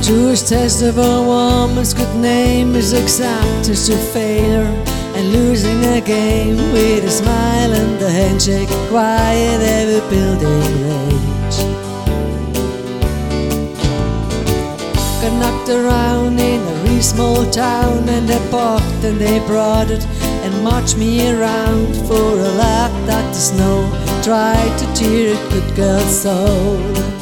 Truest test of a woman's good name is acceptance to failure and losing a game with a smile and a handshake, quiet every building rage. Got knocked around in a real small town, and they balked and they prodded and marched me around for a laugh that the snow tried to tear a good girl's soul.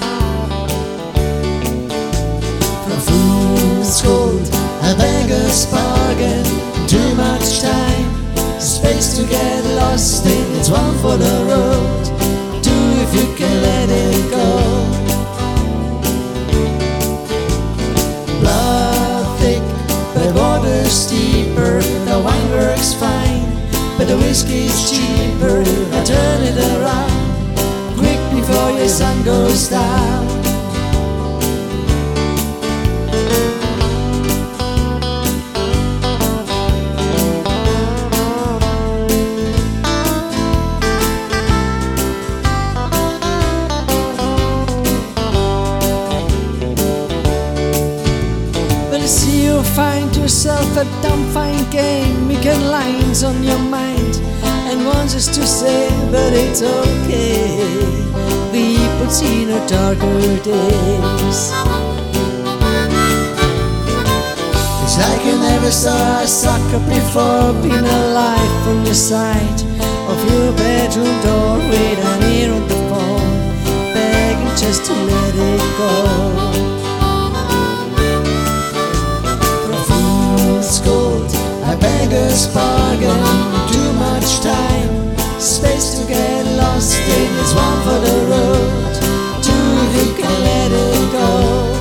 Fool's gold, a beggar's bargain, too much time, space to get lost in, it's one for the road, two if you can let it go. Blood thick, but water's deeper, the wine works fine, but the whiskey's cheaper, I turn it around, quick before your sun goes down. See you find yourself a dumb fine game, making lines on your mind and wants us to say, but it's okay, we've seen our darker days. It's like you never saw a sucker before, been alive from the side of your bedroom door with an ear on the phone, begging just to let it go. A beggar's bargain, too much time, space to get lost in, it's one for the road, two if you can let it go.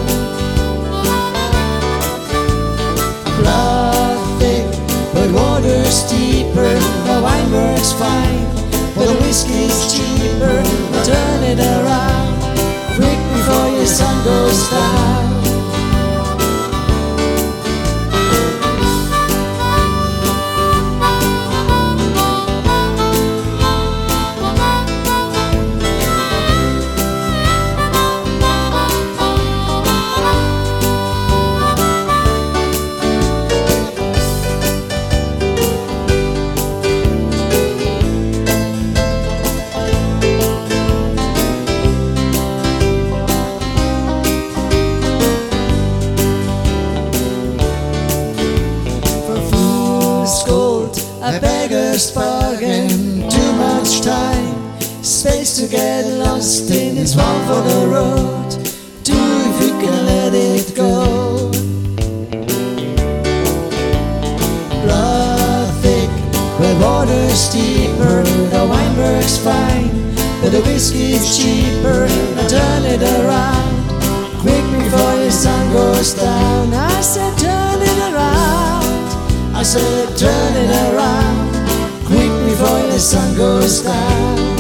Blood thick, but water's deeper, the wine works fine, but the whiskey's cheaper, turn it around, quick before your sun goes down. A beggar's bargain, too much time, space to get lost in, it's one for the road, two if you can let it go. Blood thick, but water's deeper, the wine works fine, but the whiskey's cheaper, now turn it around, quick before your sun goes down. I said turn it around, I said turn it around, quick before the sun goes down.